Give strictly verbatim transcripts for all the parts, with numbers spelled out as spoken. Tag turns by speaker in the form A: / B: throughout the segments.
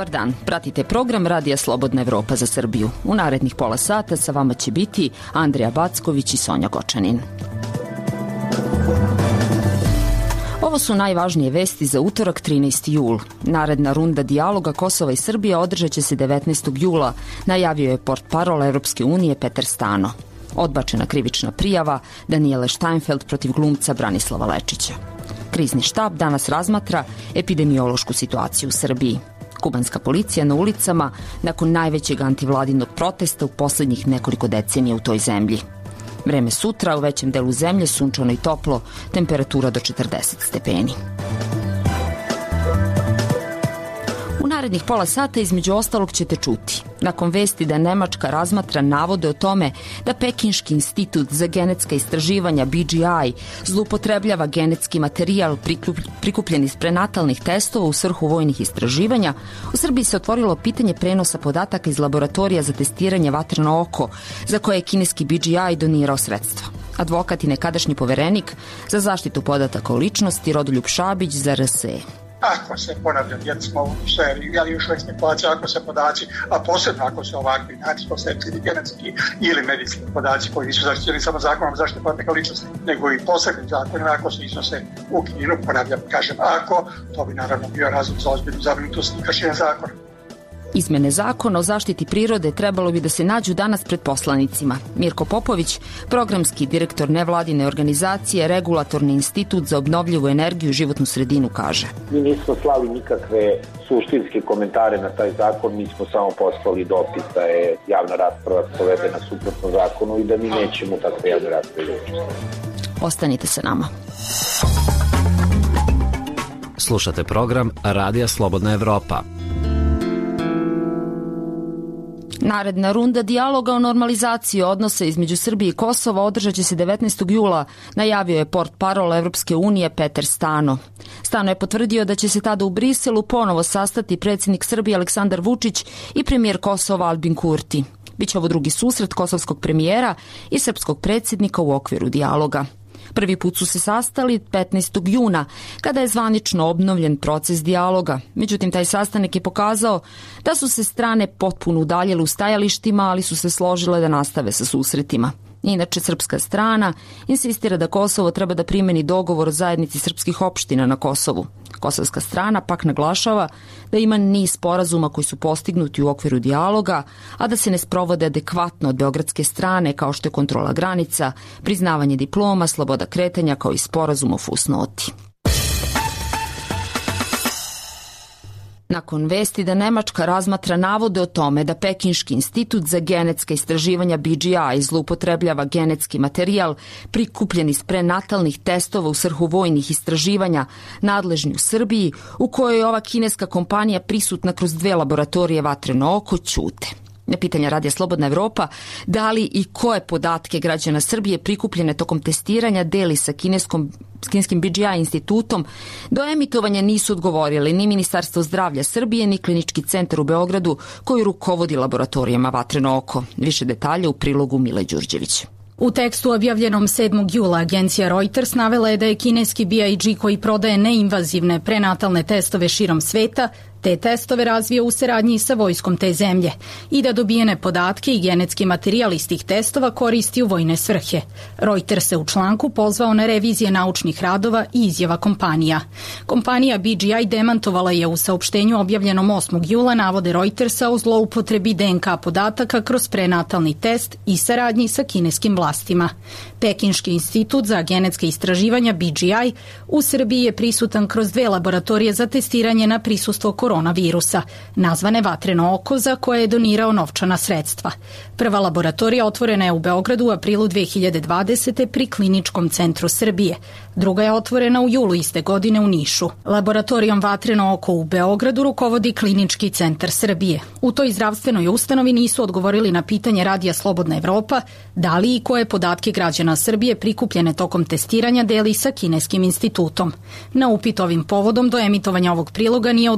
A: Dobar dan, pratite program Radija Slobodna Evropa za Srbiju. U narednih pola sata sa vama će biti Andrija Backović i Sonja Gočanin. Ovo su najvažnije vesti za utorak trinaesti jul. Naredna runda dijaloga Kosova i Srbije održat će se devetnaestog jula, najavio je portparol Evropske unije Peter Stano. Odbačena krivična prijava Daniele Steinfeld protiv glumca Branislava Lečića. Krizni štab danas razmatra epidemiološku situaciju u Srbiji. Kubanska policija na ulicama nakon najvećeg antivladinog protesta u poslednjih nekoliko decenija u toj zemlji. Vreme sutra u većem delu zemlje sunčano i toplo, temperatura do četrdeset stepeni. U narednih pola sata između ostalog ćete čuti. Nakon vesti da Nemačka razmatra navode o tome da Pekinški institut za genetska istraživanja B G I zloupotrebljava genetski materijal prikupljen iz prenatalnih testova u svrhu vojnih istraživanja, u Srbiji se otvorilo pitanje prenosa podataka iz laboratorija za testiranje vatreno oko, za koje je kineski B G I donirao sredstva. Advokat i nekadašnji poverenik za zaštitu podataka o ličnosti Rodoljub Šabić za R S E.
B: Ako se, ponavljam, jer smo u seriji, ali još uvijek spekulacija, ako se podaci, a posebno ako se ovakvi nacistosetski, genetski ili medicinski podaci koji nisu zaštićeni samo zakonom zaštite podataka ličnosti, nego i posebnim zakonima, ako se iznose u Kinu, ponavljam, kažem ako, to bi naravno bio razlog za ozbiljnu zabrinutost i kršenje zakona.
A: Izmene zakona o zaštiti prirode trebalo bi da se nađu danas pred poslanicima. Mirko Popović, programski direktor nevladine organizacije Regulatorni institut za obnovljivu energiju i životnu sredinu, kaže.
C: Mi nismo slali nikakve suštinske komentare na taj zakon, mi smo samo poslali dopis da je javna rasprava sprovedena suprotno zakonu i da mi nećemo takve javne rasprave.
A: Ostanite sa nama.
D: Slušate program Radija Slobodna Evropa.
A: Naredna runda dijaloga o normalizaciji odnosa između Srbije i Kosova održat će se devetnaestog jula, najavio je portparol Evropske unije Peter Stano. Stano je potvrdio da će se tada u Briselu ponovo sastati predsjednik Srbije Aleksandar Vučić i premijer Kosova Albin Kurti. Biće ovo drugi susret kosovskog premijera i srpskog predsjednika u okviru dijaloga. Prvi put su se sastali petnaestog juna, kada je zvanično obnovljen proces dijaloga. Međutim, taj sastanak je pokazao da su se strane potpuno udaljile u stajalištima, ali su se složile da nastave sa susretima. Inače, srpska strana insistira da Kosovo treba da primeni dogovor o zajednici srpskih opština na Kosovu. Kosovska strana pak naglašava da ima niz sporazuma koji su postignuti u okviru dijaloga, a da se ne sprovode adekvatno od beogradske strane, kao što je kontrola granica, priznavanje diploma, sloboda kretanja, kao i sporazum o fusnoti. Nakon vesti da Nemačka razmatra navode o tome da Pekinški institut za genetska istraživanja B G I zloupotrebljava genetski materijal prikupljen iz prenatalnih testova u svrhu vojnih istraživanja, nadležni u Srbiji, u kojoj je ova kineska kompanija prisutna kroz dve laboratorije vatreno oko, ćute. Na pitanja Radija Slobodna Evropa da li i koje podatke građana Srbije prikupljene tokom testiranja deli sa kineskom, s kineskim B G I institutom, do emitovanja nisu odgovorili ni Ministarstvo zdravlja Srbije, ni Klinički centar u Beogradu koji rukovodi laboratorijama vatreno oko. Više detalja u prilogu Mile Đurđević.
E: U tekstu objavljenom sedmog jula agencija Reuters navela je da je kineski B I G koji prodaje neinvazivne prenatalne testove širom sveta te testove razvija u saradnji sa vojskom te zemlje i da dobijene podatke i genetski materijal iz tih testova koristi u vojne svrhe. Reuters se u članku pozvao na revizije naučnih radova i izjava kompanija. Kompanija B G I demantovala je u saopštenju objavljenom osmog jula navode Reutersa o zloupotrebi D N K podataka kroz prenatalni test i saradnji sa kineskim vlastima. Pekinški institut za genetska istraživanja B G I u Srbiji je prisutan kroz dve laboratorije za testiranje na prisustvo koronavirusa, nazvane Vatreno oko, za koje je donirao novčana sredstva. Prva laboratorija otvorena je u Beogradu u aprilu dve hiljade dvadesete. pri Kliničkom centru Srbije. Druga je otvorena u julu iste godine u Nišu. Laboratorijom Vatreno oko u Beogradu rukovodi Klinički centar Srbije. U toj zdravstvenoj ustanovi nisu odgovorili na pitanje Radija Slobodna Evropa da li i koje podatke građana Srbije prikupljene tokom testiranja deli sa kineskim institutom. Na upit ovim povodom do emitovanja ovog priloga nije odgovorilo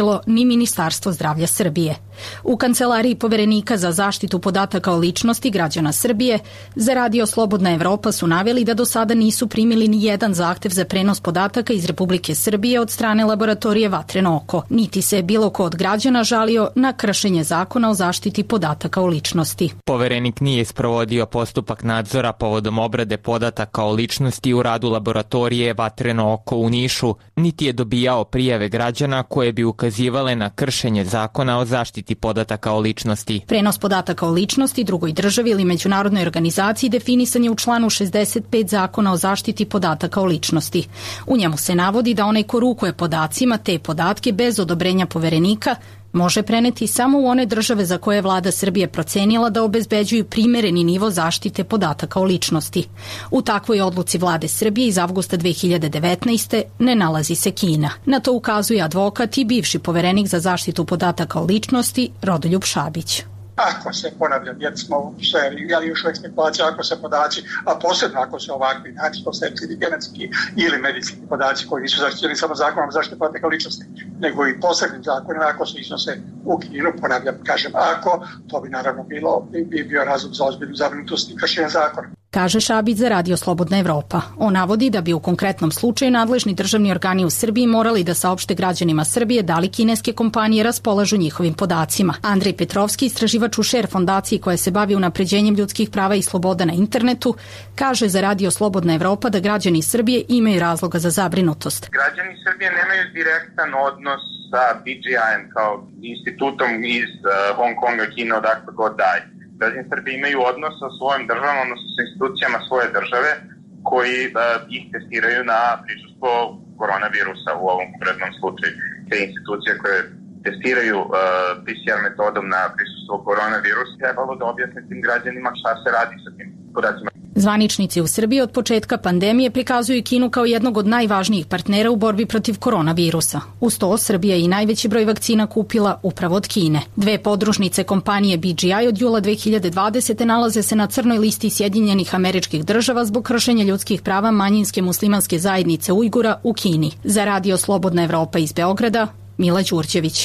E: podržalo ni Ministarstvo zdravlja Srbije. U Kancelariji Poverenika za zaštitu podataka o ličnosti građana Srbije za Radio Slobodna Evropa su naveli da do sada nisu primili ni jedan zahtev za prenos podataka iz Republike Srbije od strane laboratorije Vatreno oko, niti se bilo ko od građana žalio na kršenje zakona o zaštiti podataka o ličnosti.
F: Poverenik nije sprovodio postupak nadzora povodom obrade podataka o ličnosti u radu laboratorije Vatreno oko u Nišu, niti je dobijao prijave građana koje bi ukazivale na kršenje zakona o zaštiti podataka o ličnosti.
E: Prenos podataka o ličnosti drugoj državi ili međunarodnoj organizaciji definisan je u članu šezdeset pet Zakona o zaštiti podataka o ličnosti. U njemu se navodi da onaj ko rukuje podacima te podatke bez odobrenja Poverenika može preneti samo u one države za koje je vlada Srbije procenila da obezbeđuju primereni nivo zaštite podataka o ličnosti. U takvoj odluci vlade Srbije iz avgusta dve hiljade devetnaeste. ne nalazi se Kina. Na to ukazuje advokat i bivši poverenik za zaštitu podataka o ličnosti Rodoljub Šabić.
B: Ako se, ponavljam, jer smo u seriji, ali još uvijek spekulacija, ako se podaci, a posebno ako se ovakvi načisto osetljivi genetski ili medicinski podaci koji nisu zaštićeni samo zakonom zaštite podataka ličnosti, nego i posebnim zakonima, ako se iznose u Kinu, ponavljam, kažem, ako, to bi naravno bilo, bi bio razlog za ozbiljnu zabrinutost i kršenje zakona.
E: Kaže Šabić za Radio Slobodna Evropa. On navodi da bi u konkretnom slučaju nadležni državni organi u Srbiji morali da saopšte građanima Srbije da li kineske kompanije raspolažu njihovim podacima. Andrej Petrovski, istraživač u Share fondaciji koja se bavi unapređenjem ljudskih prava i sloboda na internetu, kaže za Radio Slobodna Evropa da građani Srbije imaju razloga za zabrinutost.
G: Građani Srbije nemaju direktan odnos sa B G I-em kao institutom iz uh, Hong Konga, Kina, odakle god daje. Građani Srbije imaju odnos sa svojom državom, odnosno sa institucijama svoje države koji uh, ih testiraju na prisustvo koronavirusa u ovom konkretnom slučaju. Te institucije koje testiraju uh, P C R metodom na prisustvo koronavirusa trebalo da objasne tim građanima šta se radi sa tim podacima.
E: Zvaničnici u Srbiji od početka pandemije prikazuju Kinu kao jednog od najvažnijih partnera u borbi protiv koronavirusa. Uz to, Srbija je i najveći broj vakcina kupila upravo od Kine. Dve podružnice kompanije B G I od jula dve hiljade dvadesete. nalaze se na crnoj listi Sjedinjenih Američkih Država zbog kršenja ljudskih prava manjinske muslimanske zajednice Ujgura u Kini. Za Radio Slobodna Evropa iz Beograda, Mila Đurđević.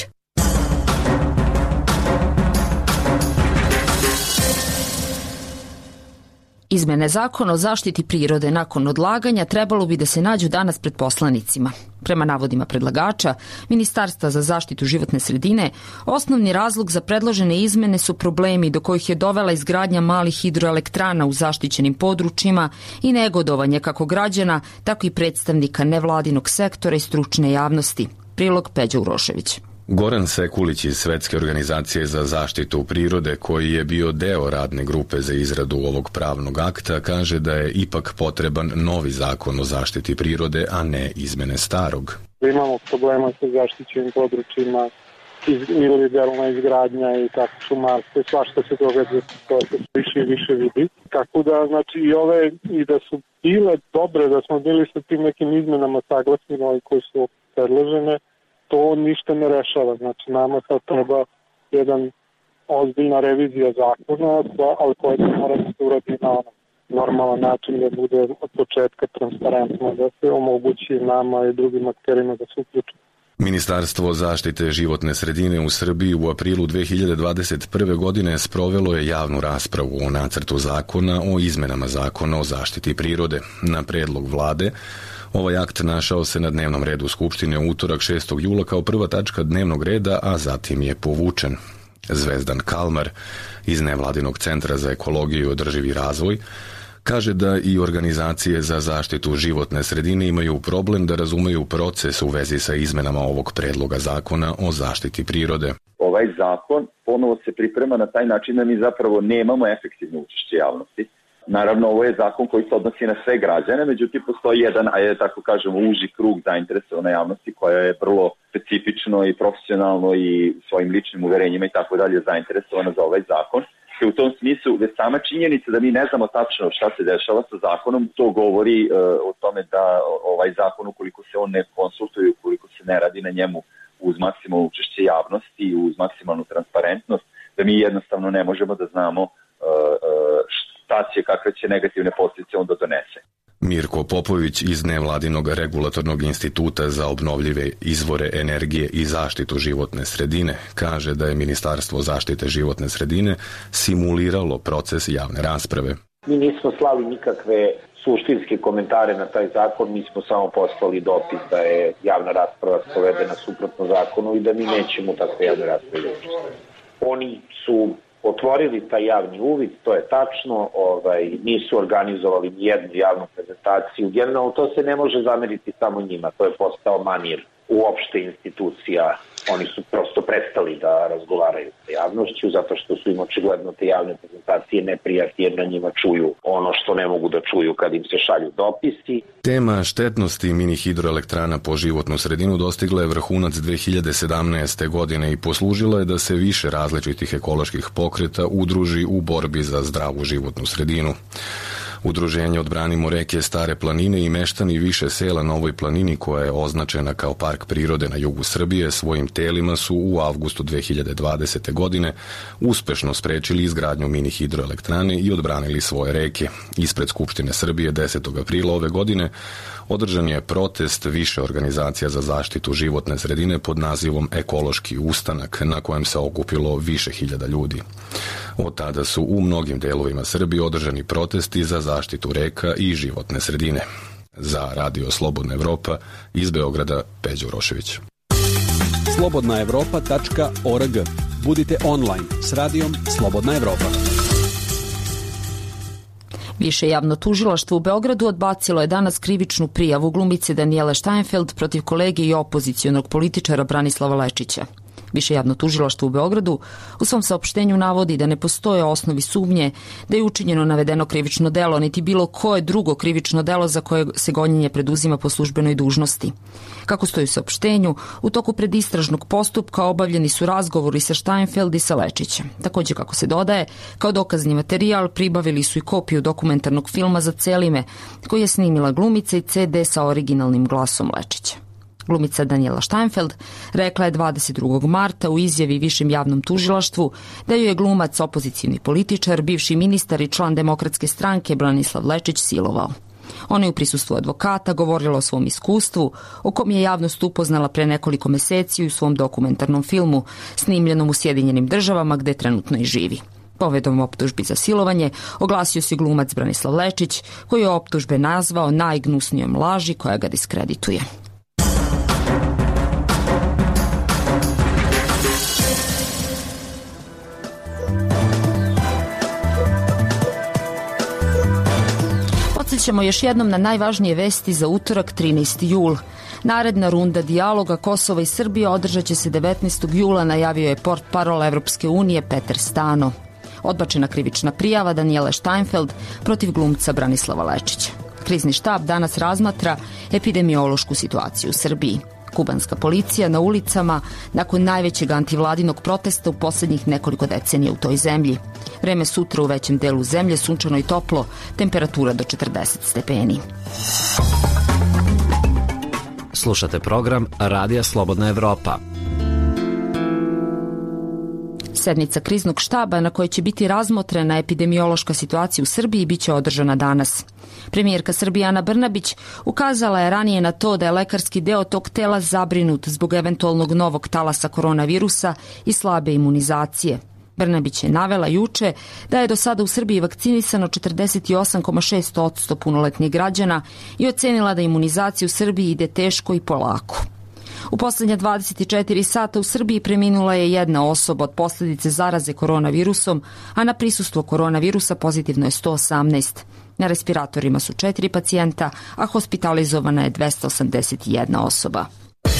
A: Izmene zakona o zaštiti prirode nakon odlaganja trebalo bi da se nađu danas pred poslanicima. Prema navodima predlagača, Ministarstva za zaštitu životne sredine, osnovni razlog za predložene izmene su problemi do kojih je dovela izgradnja malih hidroelektrana u zaštićenim područjima i negodovanje kako građana, tako i predstavnika nevladinog sektora i stručne javnosti. Prilog Peđa Urošević.
H: Goran Sekulić iz Svetske organizacije za zaštitu prirode, koji je bio deo radne grupe za izradu ovog pravnog akta, kaže da je ipak potreban novi zakon o zaštiti prirode, a ne izmene starog.
I: Imamo problema sa zaštićenim područjima, ilegalna izgradnja i tako šumarstvo, svašta se događa, to se više i više vidi. Tako da, znači, i ove, i da su bile dobre, da smo bili sa tim nekim izmenama saglasni, ovi koji su predložene, to ništa ne rešava. Znači, nama sad treba jedan ozbiljna revizija zakona, ali koja se mora da se uradi na normalan način, da bude od početka transparentno, da se omogući nama i drugim akterima da se uključe.
H: Ministarstvo zaštite životne sredine u Srbiji u aprilu dve hiljade dvadeset prve. godine sprovelo je javnu raspravu o nacrtu zakona o izmenama zakona o zaštiti prirode. Na predlog vlade, ovaj akt našao se na dnevnom redu Skupštine u utorak šestog jula kao prva tačka dnevnog reda, a zatim je povučen. Zvezdan Kalmar iz Nevladinog centra za ekologiju i održivi razvoj kaže da i organizacije za zaštitu životne sredine imaju problem da razumeju proces u vezi sa izmenama ovog predloga zakona o zaštiti prirode.
C: Ovaj zakon ponovo se priprema na taj način da mi zapravo nemamo efektivno učešće javnosti. Naravno, ovo je zakon koji se odnosi na sve građane, međutim postoji jedan, a je tako kažemo, uži krug zainteresovane javnosti koja je vrlo specifično i profesionalno i svojim ličnim uverenjima i tako dalje zainteresovana za ovaj zakon. I u tom smislu, već sama činjenica da mi ne znamo tačno šta se dešava sa zakonom, to govori uh, o tome da ovaj zakon, ukoliko se on ne konsultuje, ukoliko se ne radi na njemu uz maksimalno učešće javnosti i uz maksimalnu transparentnost, da mi jednostavno ne možemo da znamo uh, uh, šta će, kakve će negativne posljedice onda donese.
H: Mirko Popović iz nevladinog regulatornog instituta za obnovljive izvore energije i zaštitu životne sredine kaže da je Ministarstvo zaštite životne sredine simuliralo proces javne rasprave.
J: Mi nismo slali nikakve suštinske komentare na taj zakon, mi smo samo poslali dopis da je javna rasprava sprovedena suprotno zakonu i da mi nećemo takve javne rasprave. Oni su otvorili taj javni uvid, to je tačno, ovaj, nisu organizovali nijednu javnu prezentaciju. Generalno to se ne može zameriti samo njima, to je postao manir uopšte institucija. Oni su prosto prestali da razgovaraju sa javnošću zato što su im očigledno te javne prezentacije neprijatne jer na njima čuju ono što ne mogu da čuju kad im se šalju dopisi.
H: Tema štetnosti mini hidroelektrana po životnu sredinu dostigla je vrhunac dve hiljade sedamnaeste. godine i poslužila je da se više različitih ekoloških pokreta udruži u borbi za zdravu životnu sredinu. Udruženje Odbranimo reke Stare planine i meštani više sela na ovoj planini, koja je označena kao park prirode na jugu Srbije, svojim telima su u avgustu dve hiljade dvadesete. godine uspešno sprečili izgradnju mini hidroelektrane i odbranili svoje reke. Ispred Skupštine Srbije desetog aprila ove godine održan je protest više organizacija za zaštitu životne sredine pod nazivom Ekološki ustanak, na kojem se okupilo više hiljada ljudi. Od tada su u mnogim delovima Srbije održani protesti za zaštitu reka i životne sredine. Za Radio Slobodna Evropa iz Beograda, Peđa Urošević.
K: slobodna evropa tačka org. Budite online s radijom Slobodna Evropa.
A: Više javno tužilaštvo u Beogradu odbacilo je danas krivičnu prijavu glumice Danijele Steinfeld protiv kolege i opozicionog političara Branislava Lečića. Više javno tužilaštvo u Beogradu u svom saopštenju navodi da ne postoje osnovi sumnje da je učinjeno navedeno krivično delo, niti bilo koje drugo krivično delo za koje se gonjenje preduzima po službenoj dužnosti. Kako stoji u saopštenju, u toku predistražnog postupka obavljeni su razgovori sa Steinfeld i sa Lečićem. Također, kako se dodaje, kao dokazni materijal pribavili su i kopiju dokumentarnog filma Za celime, koji je snimila glumica i ce de sa originalnim glasom Lečića. Glumica Danijela Steinfeld rekla je dvadeset drugog marta u izjavi Višem javnom tužilaštvu da ju je glumac, opozicijni političar, bivši ministar i član Demokratske stranke Branislav Lečić silovao. Ona je u prisustvu advokata govorila o svom iskustvu, o kom je javnost upoznala pre nekoliko meseci u svom dokumentarnom filmu, snimljenom u Sjedinjenim državama gde trenutno i živi. Povedom optužbi za silovanje oglasio se glumac Branislav Lečić, koji je optužbe nazvao najgnusnijom laži koja ga diskredituje. Podsjećamo još jednom na najvažnije vesti za utorak trinaesti jul. Naredna runda dijaloga Kosova i Srbije održat će se devetnaestog jula, najavio je portparol Evropske unije Peter Stano. Odbačena krivična prijava Danijele Steinfeld protiv glumca Branislava Lečića. Krizni štab danas razmatra epidemiološku situaciju u Srbiji. Kubanska policija na ulicama nakon najvećeg antivladinog protesta u posljednjih nekoliko decenija u toj zemlji. Vreme sutra u većem delu zemlje sunčano i toplo, temperatura do četrdeset stepeni.
D: Slušate program Radija Slobodna Evropa.
A: Sednica kriznog štaba na kojoj će biti razmotrena epidemiološka situacija u Srbiji biće održana danas. Premijerka Srbije Ana Brnabić ukazala je ranije na to da je lekarski deo tog tela zabrinut zbog eventualnog novog talasa koronavirusa i slabe imunizacije. Brnabić je navela juče da je do sada u Srbiji vakcinisano četrdeset osam zarez šest posto punoletnih građana i ocenila da imunizacija u Srbiji ide teško i polako. U poslednja dvadeset četiri sata u Srbiji preminula je jedna osoba od posljedice zaraze koronavirusom, a na prisustvo koronavirusa pozitivno je sto osamnaest. Na respiratorima su četiri pacijenta, a hospitalizovana je dvesta osamdeset jedna osoba.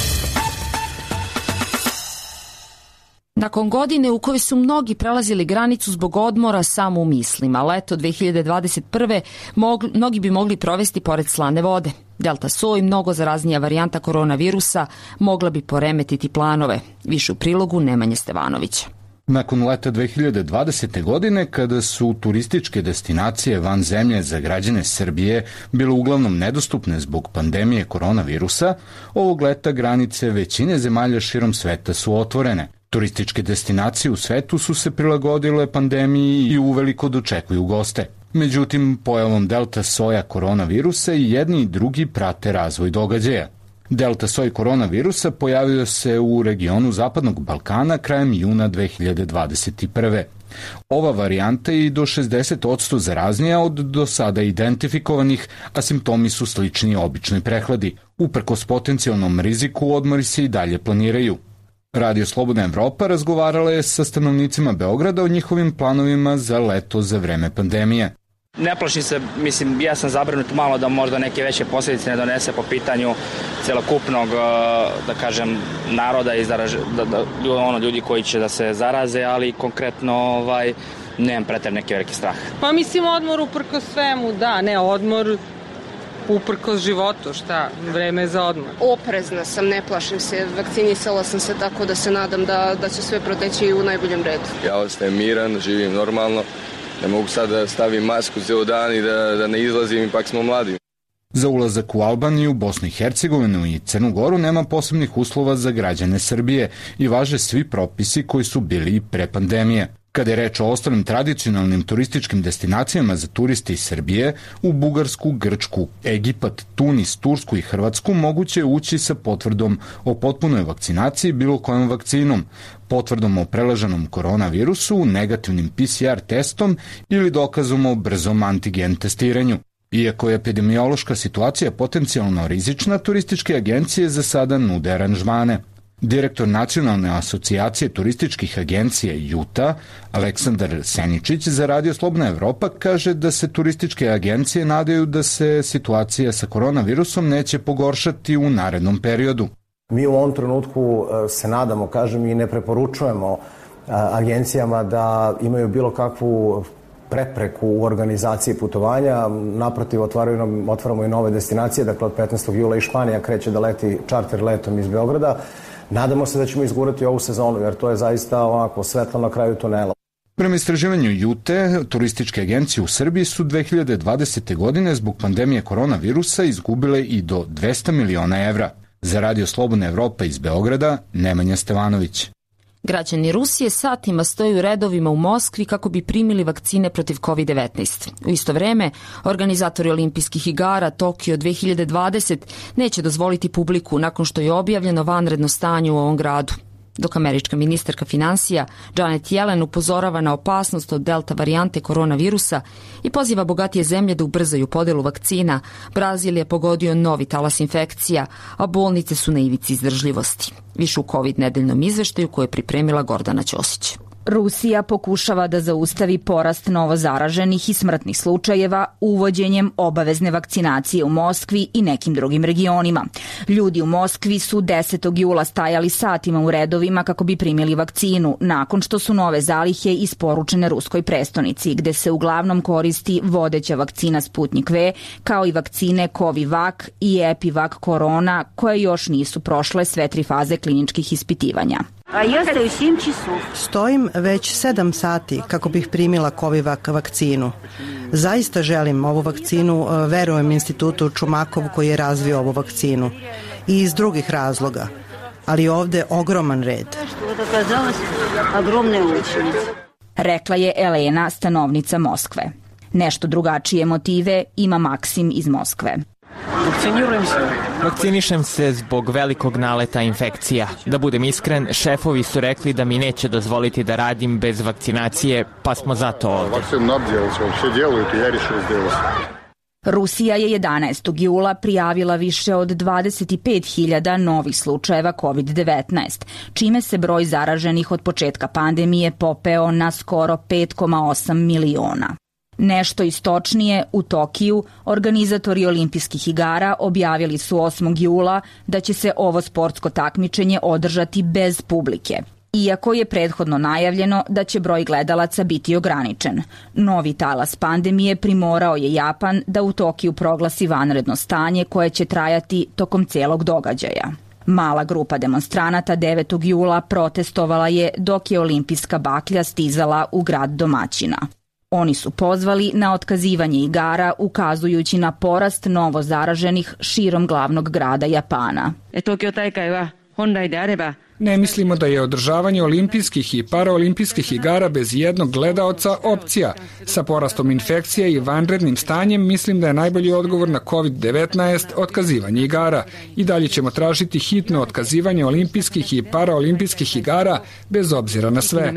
A: Nakon godine u kojoj su mnogi prelazili granicu zbog odmora samo u mislima, leto dve hiljade dvadeset prve mogli, mnogi bi mogli provesti pored slane vode. Delta soj, mnogo zaraznija varijanta koronavirusa, mogla bi poremetiti planove. Više u prilogu Nemanje Stevanovića.
L: Nakon leta dve hiljade dvadesete. godine, kada su turističke destinacije van zemlje za građane Srbije bile uglavnom nedostupne zbog pandemije koronavirusa, ovog leta granice većine zemalja širom sveta su otvorene. Turističke destinacije u svetu su se prilagodile pandemiji i uveliko dočekuju goste. Međutim, pojavom delta soja koronavirusa i jedni i drugi prate razvoj događaja. Delta soj koronavirusa pojavio se u regionu Zapadnog Balkana krajem juna dve hiljade dvadeset prve. Ova varijanta je i do šezdeset posto zaraznija od do sada identifikovanih, a simptomi su slični običnoj prehladi. Uprkos potencijalnom riziku, odmori se i dalje planiraju. Radio Slobodna Evropa razgovarala je sa stanovnicima Beograda o njihovim planovima za leto za vreme pandemije.
M: Ne plašim se, mislim, ja sam zabrinut malo da možda neke veće posljedice ne donese po pitanju celokupnog, da kažem, naroda i zaraž, da, da, ono, ljudi koji će da se zaraze, ali konkretno ovaj, nemam preter neki veliki strah.
N: Pa mislim odmor uprkos svemu, da, ne odmor uprkos životu, šta, vreme je za odmor.
O: Oprezna sam, ne plašim se, vakcinisala sam se tako da se nadam da, da će sve proteći u najboljem redu.
P: Ja ostajem miran, živim normalno. Ne mogu sad da stavim masku ceo dan i da, da ne izlazim, ipak smo mladi.
L: Za ulazak u Albaniju, Bosnu i Hercegovinu i Crnu Goru nema posebnih uslova za građane Srbije i važe svi propisi koji su bili i pre pandemije. Kada je reč o ostalim tradicionalnim turističkim destinacijama za turiste iz Srbije, u Bugarsku, Grčku, Egipat, Tunis, Tursku i Hrvatsku moguće je ući sa potvrdom o potpunoj vakcinaciji bilo kojom vakcinom, potvrdom o prelaženom koronavirusu, negativnim P C R testom ili dokazom o brzom antigen testiranju. Iako je epidemiološka situacija potencijalno rizična, turističke agencije za sada nude aranžmane. Direktor Nacionalne asocijacije turističkih agencija Juta, Aleksandar Seničić, za Radio Slobodna Evropa kaže da se turističke agencije nadaju da se situacija sa koronavirusom neće pogoršati u narednom periodu.
Q: Mi u ovom trenutku se nadamo, kažem, i ne preporučujemo agencijama da imaju bilo kakvu prepreku u organizaciji putovanja. Naprotiv, otvaraju nam, otvaramo i nove destinacije, dakle od petnaestog jula i Španija kreće da leti čarter letom iz Beograda. Nadamo se da ćemo izgurati ovu sezonu, jer to je zaista ovako svetlo na kraju tunela.
L: Prema istraživanju Jute, turističke agencije u Srbiji su dve hiljade dvadesete. godine zbog pandemije koronavirusa izgubile i do dvesta miliona evra. Za Radio Slobodna Evropa iz Beograda, Nemanja Stevanović.
A: Građani Rusije satima stoju u redovima u Moskvi kako bi primili vakcine protiv kovid devetnaest. U isto vreme, organizatori olimpijskih igara Tokio dve hiljade dvadeset neće dozvoliti publiku nakon što je objavljeno vanredno stanje u ovom gradu. Dok američka ministarka finansija Janet Yellen upozorava na opasnost od delta varijante koronavirusa i poziva bogatije zemlje da ubrzaju podelu vakcina, Brazil je pogodio novi talas infekcija, a bolnice su na ivici izdržljivosti. Više u COVID nedeljnom izveštaju koje je pripremila Gordana Ćosić.
R: Rusija pokušava da zaustavi porast novozaraženih i smrtnih slučajeva uvođenjem obavezne vakcinacije u Moskvi i nekim drugim regionima. Ljudi u Moskvi su desetog jula stajali satima u redovima kako bi primili vakcinu, nakon što su nove zalihe isporučene ruskoj prestonici, gde se uglavnom koristi vodeća vakcina Sputnik V, kao i vakcine Covivac i Epivac Corona, koje još nisu prošle sve tri faze kliničkih ispitivanja.
S: Stojim već sedam sati kako bih primila Covivac vakcinu. Zaista želim ovu vakcinu, verujem institutu Čumakov koji je razvio ovu vakcinu. I iz drugih razloga. Ali ovde ogroman red.
R: Rekla je Elena, stanovnica Moskve. Nešto drugačije motive ima Maksim iz Moskve.
F: Vakcinišem se zbog velikog naleta infekcija. Da budem iskren, šefovi su rekli da mi neće dozvoliti da radim bez vakcinacije, pa smo zato ovde.
R: Rusija je jedanaestog jula prijavila više od dvadeset pet hiljada novih slučajeva kovid devetnaest, čime se broj zaraženih od početka pandemije popeo na skoro pet zarez osam miliona. Nešto istočnije, u Tokiju, organizatori olimpijskih igara objavili su osmog jula da će se ovo sportsko takmičenje održati bez publike, iako je prethodno najavljeno da će broj gledalaca biti ograničen. Novi talas pandemije primorao je Japan da u Tokiju proglasi vanredno stanje koje će trajati tokom celog događaja. Mala grupa demonstranata devetog jula protestovala je dok je olimpijska baklja stizala u grad domaćina. Oni su pozvali na otkazivanje igara, ukazujući na porast novozaraženih širom glavnog grada Japana.
T: Ne mislimo da je održavanje olimpijskih i paraolimpijskih igara bez jednog gledaoca opcija. Sa porastom infekcija i vanrednim stanjem mislim da je najbolji odgovor na kovid devetnaest otkazivanje igara. I dalje ćemo tražiti hitno otkazivanje olimpijskih i paraolimpijskih igara bez obzira na sve.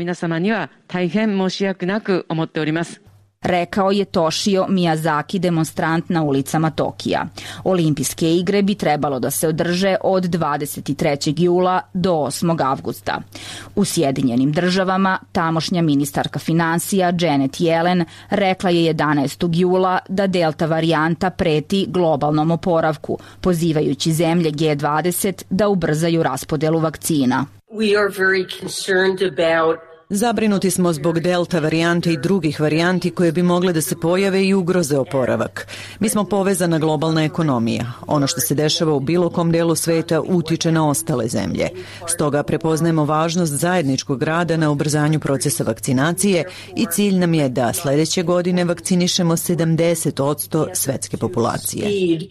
R: Rekao je Toshio Miyazaki, demonstrant na ulicama Tokija. Olimpijske igre bi trebalo da se održe od dvadeset trećeg jula do osmog avgusta. U Sjedinjenim državama tamošnja ministarka finansija Janet Yellen rekla je jedanaestog jula da delta varijanta preti globalnom oporavku, pozivajući zemlje G dvadeset da ubrzaju raspodelu vakcina.
U: We are very concerned about Zabrinuti smo zbog delta varijante i drugih varijanti koje bi mogle da se pojave i ugroze oporavak. Mi smo povezana globalna ekonomija. Ono što se dešava u bilo kom delu sveta utiče na ostale zemlje. Stoga prepoznajemo važnost zajedničkog rada na ubrzanju procesa vakcinacije i cilj nam je da sledeće godine vakcinišemo sedamdeset posto svetske populacije.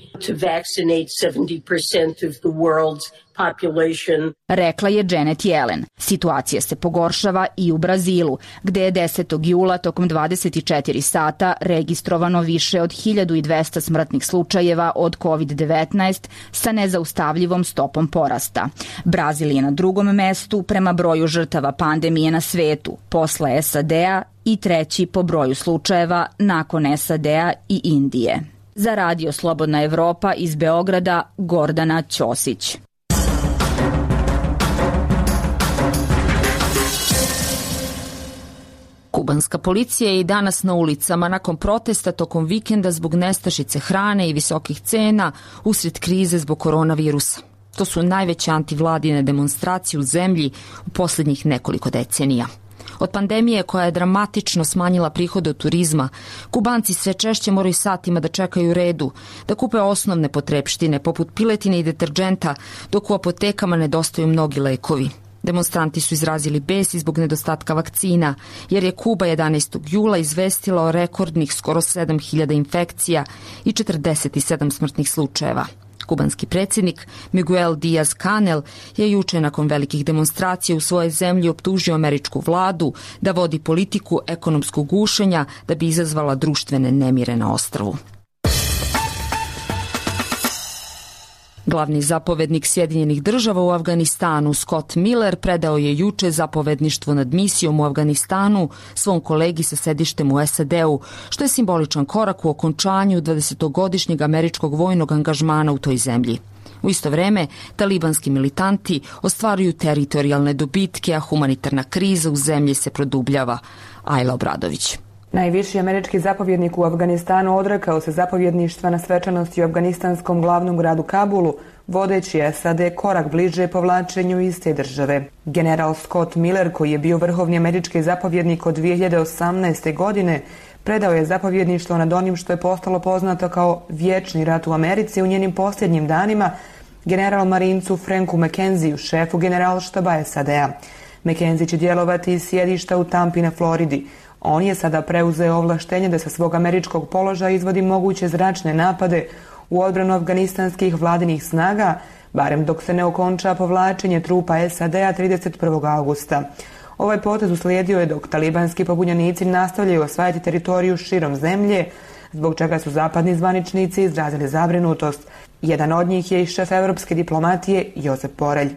R: Rekla je Janet Yellen. Situacija se pogoršava i u Brazilu, gde je desetog jula tokom dvadeset četiri sata registrovano više od hiljadu dvesta smrtnih slučajeva od kovid devetnaest sa nezaustavljivom stopom porasta. Brazil je na drugom mestu prema broju žrtava pandemije na svetu, posle S A D-a i treći po broju slučajeva nakon S A D-a i Indije. Za Radio Slobodna Evropa iz Beograda, Gordana Ćosić.
A: Kubanska policija je i danas na ulicama nakon protesta tokom vikenda zbog nestašice hrane i visokih cena usred krize zbog koronavirusa. To su najveće antivladine demonstracije u zemlji u poslednjih nekoliko decenija. Od pandemije koja je dramatično smanjila prihode od turizma, Kubanci sve češće moraju satima da čekaju u redu, da kupe osnovne potrepštine poput piletine i deterdženta, dok u apotekama nedostaju mnogi lekovi. Demonstranti su izrazili bes zbog nedostatka vakcina, jer je Kuba jedanaestog jula izvestila o rekordnih skoro sedam hiljada infekcija i četrdeset sedam smrtnih slučajeva. Kubanski predsjednik Miguel Diaz-Canel je juče nakon velikih demonstracija u svojoj zemlji optužio američku vladu da vodi politiku ekonomskog gušenja da bi izazvala društvene nemire na ostrvu. Glavni zapovednik Sjedinjenih država u Afganistanu, Scott Miller, predao je juče zapovedništvo nad misijom u Afganistanu svom kolegi sa sedištem u S A D-u, što je simboličan korak u okončanju dvadesetogodišnjeg američkog vojnog angažmana u toj zemlji. U isto vreme, talibanski militanti ostvaruju teritorijalne dobitke, a humanitarna kriza u zemlji se produbljava. Ajla Obradović.
V: Najviši američki zapovjednik u Afganistanu odrekao se zapovjedništva na svečanosti u afganistanskom glavnom gradu Kabulu, vodeći S A D korak bliže povlačenju iz te države. General Scott Miller, koji je bio vrhovni američki zapovjednik od dvije hiljade osamnaeste. godine, predao je zapovjedništvo nad onim što je postalo poznato kao vječni rat u Americi u njenim posljednjim danima general marincu Franku McKenzie, šefu generalštaba S A D-a. McKenzie će djelovati iz sjedišta u Tampi na Floridi. On je sada preuzeo ovlaštenje da sa svog američkog položaja izvodi moguće zračne napade u odbranu afganistanskih vladinih snaga, barem dok se ne okonča povlačenje trupa S A D-a trideset prvog avgusta. Ovaj potez uslijedio je dok talibanski pobunjenici nastavljaju osvajati teritoriju širom zemlje, zbog čega su zapadni zvaničnici izrazili zabrinutost. Jedan od njih je i šef evropske diplomatije Josep Borelj.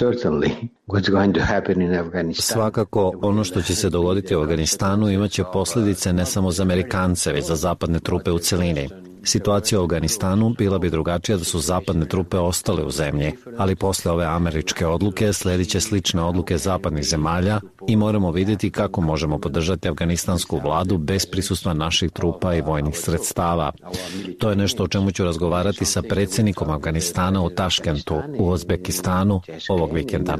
W: Svakako, ono što će se dogoditi u Afganistanu imaće posljedice ne samo za Amerikance, već za zapadne trupe u celini. Situacija u Afganistanu bila bi drugačija da su zapadne trupe ostale u zemlji, ali posle ove američke odluke sledit će slične odluke zapadnih zemalja i moramo vidjeti kako možemo podržati afganistansku vladu bez prisustva naših trupa i vojnih sredstava. To je nešto o čemu ću razgovarati sa predsjednikom Afganistana u Taškentu, u Uzbekistanu, ovog vikenda.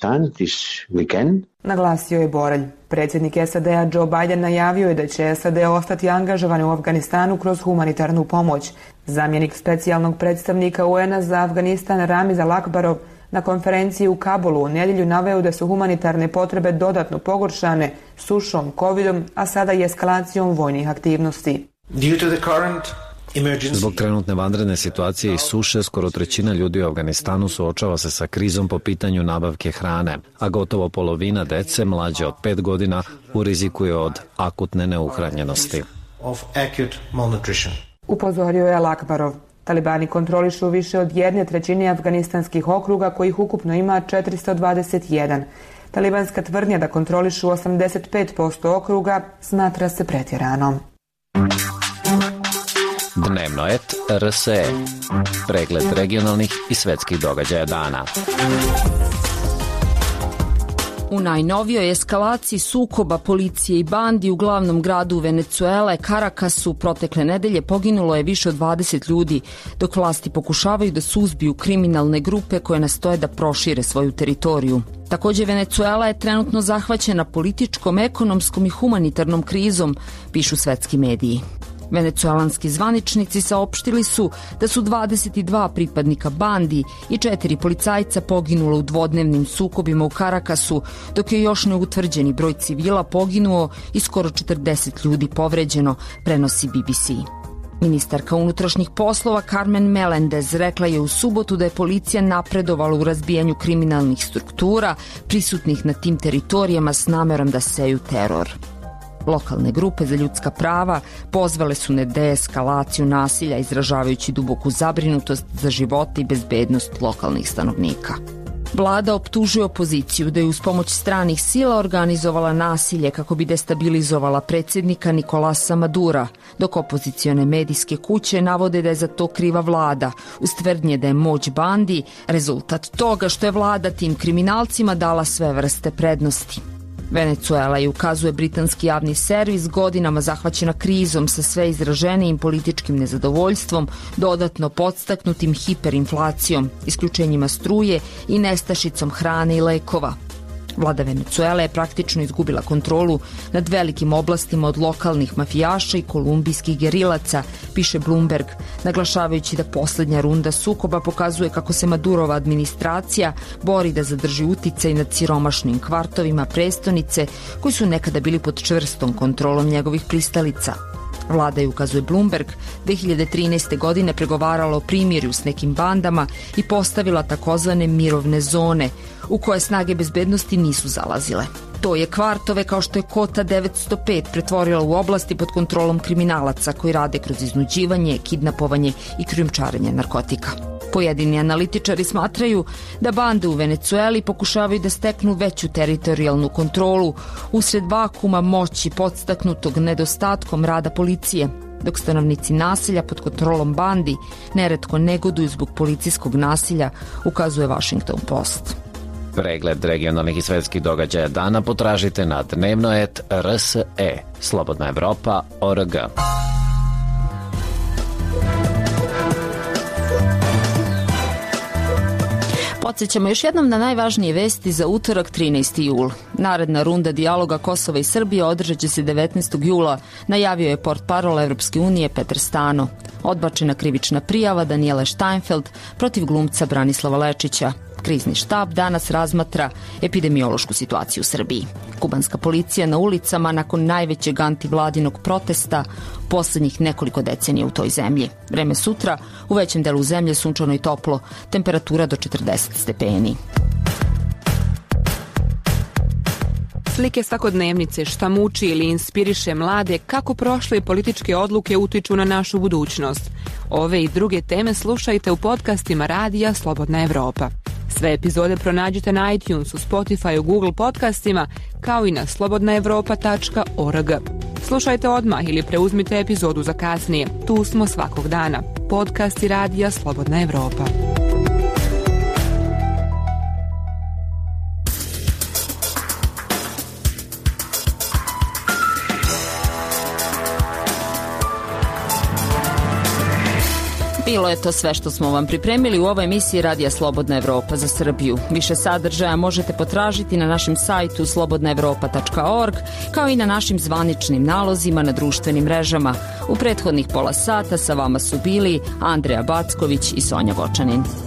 V: Naglasio je Borelj. Predsjednik S A D-a Joe Biden najavio je da će S A D ostati angažovan u Afganistanu kroz humanitarnu pomoć. Zamjenik specijalnog predstavnika U N-a za Afganistan Ramiz Al-Akbarov na konferenciji u Kabulu u nedjelju naveo da su humanitarne potrebe dodatno pogoršane sušom, covidom, a sada i eskalacijom vojnih aktivnosti.
X: Due to the current
W: Zbog trenutne vanredne situacije i suše, skoro trećina ljudi u Afganistanu suočava se sa krizom po pitanju nabavke hrane, a gotovo polovina dece mlađe od pet godina u riziku je od akutne neuhranjenosti.
V: Upozorio je Al-Akbarov. Talibani kontrolišu više od jedne trećine afganistanskih okruga, kojih ukupno ima četiristo dvadeset jedan. Talibanska tvrdnja da kontrolišu osamdeset pet posto okruga smatra se pretjeranom.
W: Dnevno et R S E. Pregled regionalnih i svetskih događaja dana.
A: U najnovijoj eskalaciji sukoba policije i bandi u glavnom gradu Venecuele, Carakasu, protekle nedelje poginulo je više od dvadeset ljudi, dok vlasti pokušavaju da suzbiju kriminalne grupe koje nastoje da prošire svoju teritoriju. Takođe, Venecuela je trenutno zahvaćena političkom, ekonomskom i humanitarnom krizom, pišu svetski mediji. Venecuelanski zvaničnici saopštili su da su dvadeset dva pripadnika bandi i četiri policajca poginulo u dvodnevnim sukobima u Carakasu, dok je još neutvrđeni broj civila poginuo i skoro četrdeset ljudi povređeno, prenosi B B C. Ministarka unutrašnjih poslova Carmen Melendez rekla je u subotu da je policija napredovala u razbijanju kriminalnih struktura prisutnih na tim teritorijama s namerom da seju teror. Lokalne grupe za ljudska prava pozvale su na deeskalaciju nasilja, izražavajući duboku zabrinutost za živote i bezbednost lokalnih stanovnika. Vlada optužuje opoziciju da je uz pomoć stranih sila organizovala nasilje kako bi destabilizovala predsjednika Nikolasa Madura, dok opozicione medijske kuće navode da je za to kriva vlada, uz tvrdnje da je moć bandi rezultat toga što je vlada tim kriminalcima dala sve vrste prednosti. Venecuela je, ukazuje britanski javni servis, godinama zahvaćena krizom sa sve izraženijim političkim nezadovoljstvom, dodatno podstaknutim hiperinflacijom, isključenjima struje i nestašicom hrane i lekova. Vlada Venecuele je praktično izgubila kontrolu nad velikim oblastima od lokalnih mafijaša i kolumbijskih gerilaca, piše Bloomberg, naglašavajući da poslednja runda sukoba pokazuje kako se Madurova administracija bori da zadrži uticaj nad siromašnim kvartovima prestonice koji su nekada bili pod čvrstom kontrolom njegovih pristalica. Vlada je, ukazuje Bloomberg, dve hiljade trinaeste. godine pregovarala o primirju s nekim bandama i postavila takozvane mirovne zone, u koje snage bezbednosti nisu zalazile. To je kvartove kao što je Kota devetsto pet pretvorila u oblasti pod kontrolom kriminalaca koji rade kroz iznuđivanje, kidnapovanje i krijumčarenje narkotika. Pojedini analitičari smatraju da bande u Venecueli pokušavaju da steknu veću teritorijalnu kontrolu usred vakuma moći podstaknutog nedostatkom rada policije, dok stanovnici naselja pod kontrolom bandi neretko negoduju zbog policijskog nasilja, ukazuje Washington Post.
W: Pregled regionalnih i svetskih događaja dana potražite na dnevno et R S E, Slobodna Evropa, O R G.
A: Podsećamo još jednom na najvažnije vesti za utorak trinaesti jul. Naredna runda dijaloga Kosova i Srbije održat će se devetnaestog jula, najavio je portparol Evropske unije Peter Stano. Odbačena krivična prijava Daniele Steinfeld protiv glumca Branislava Lečića. Krizni štab danas razmatra epidemiološku situaciju u Srbiji. Kubanska policija na ulicama nakon najvećeg antivladinog protesta poslednjih nekoliko decenija u toj zemlji. Vreme sutra, u većem delu zemlje sunčano i toplo, temperatura do četrdeset stepeni.
V: Slike svakodnevnice, šta muči ili inspiriše mlade, kako prošle političke odluke utiču na našu budućnost. Ove i druge teme slušajte u podcastima Radija Slobodna Evropa. Sve epizode pronađite na iTunesu, Spotify, Google podcastima, kao i na slobodna evropa tačka org. Slušajte odmah ili preuzmite epizodu za kasnije. Tu smo svakog dana. Podcasti Radija Slobodna Evropa.
A: Bilo je to sve što smo vam pripremili u ovoj emisiji Radija Slobodna Evropa za Srbiju. Više sadržaja možete potražiti na našem sajtu slobodna evropa tačka org, kao i na našim zvaničnim nalozima na društvenim mrežama. U prethodnih pola sata sa vama su bili Andreja Backović i Sonja Vočanin.